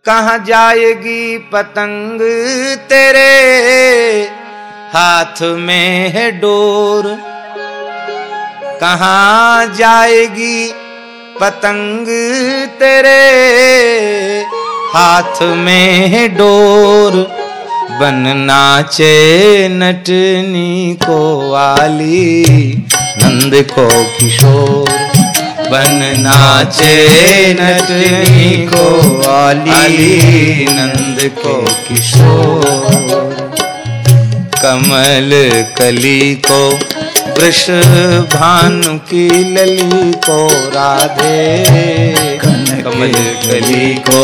कहाँ जाएगी पतंग तेरे हाथ में है डोर, कहाँ जाएगी पतंग तेरे हाथ में है डोर। बन नाचे नटनी को वाली नंद को किशोर, बन नाचे नटनी को वाली नंद को किशोर। कमल कली को वृषभानु की लली को राधे, कमल कली को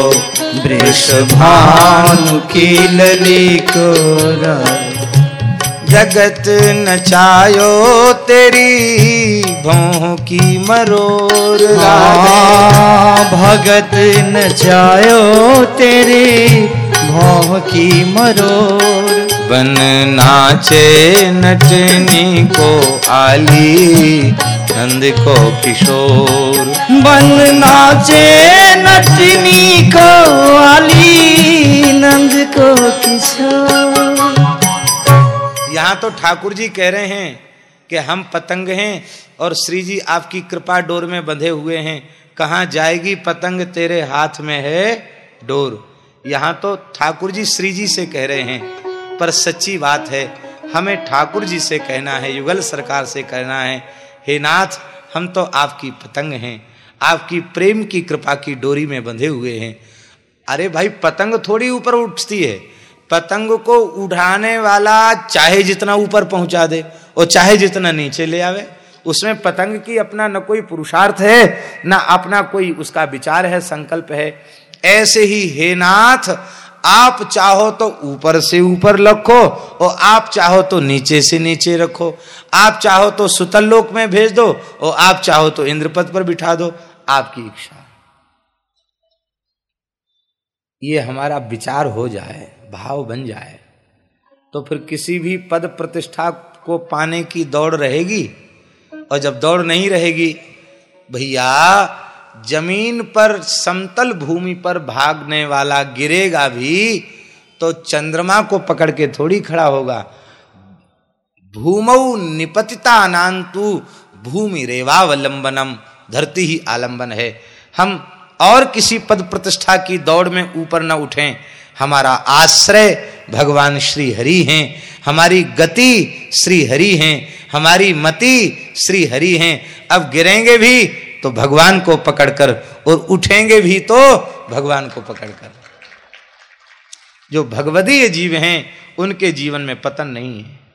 वृषभानु की लली को राधे। जगत नचायो तेरी भौं की मरोर राधे, भगत नचायो तेरी भौं की मरोर। बन नाचे नटनी को आली नंद को किशोर, बन नाचे नटनी को आली नंद को किशोर। यहाँ तो ठाकुर जी कह रहे हैं कि हम पतंग हैं और श्री जी आपकी कृपा डोर में बंधे हुए हैं। कहाँ जाएगी पतंग तेरे हाथ में है डोर। यहाँ तो ठाकुर जी श्री जी से कह रहे हैं, पर सच्ची बात है हमें ठाकुर जी से कहना है, युगल सरकार से कहना है, हे नाथ हम तो आपकी पतंग हैं, आपकी प्रेम की कृपा की डोरी में बंधे हुए हैं। अरे भाई पतंग थोड़ी ऊपर उठती है, पतंग को उड़ाने वाला चाहे जितना ऊपर पहुंचा दे और चाहे जितना नीचे ले आवे, उसमें पतंग की अपना न कोई पुरुषार्थ है न अपना कोई उसका विचार है, संकल्प है। ऐसे ही हे नाथ आप चाहो तो ऊपर से ऊपर रखो और आप चाहो तो नीचे से नीचे रखो, आप चाहो तो सुतल लोक में भेज दो और आप चाहो तो इंद्रपद पर बिठा दो, आपकी इच्छा। ये हमारा विचार हो जाए, भाव बन जाए, तो फिर किसी भी पद प्रतिष्ठा को पाने की दौड़ रहेगी। और जब दौड़ नहीं रहेगी भैया, जमीन पर समतल भूमि पर भागने वाला गिरेगा भी तो चंद्रमा को पकड़ के थोड़ी खड़ा होगा। भूमौ निपतिता अनांतु भूमि रेवावलंबनम, धरती ही आलंबन है। हम और किसी पद प्रतिष्ठा की दौड़ में ऊपर न उठें। हमारा आश्रय भगवान श्री हरि हैं, हमारी गति श्री हरि हैं, हमारी मति श्री हरि हैं। अब गिरेंगे भी तो भगवान को पकड़कर और उठेंगे भी तो भगवान को पकड़कर। जो भगवदीय जीव हैं उनके जीवन में पतन नहीं है।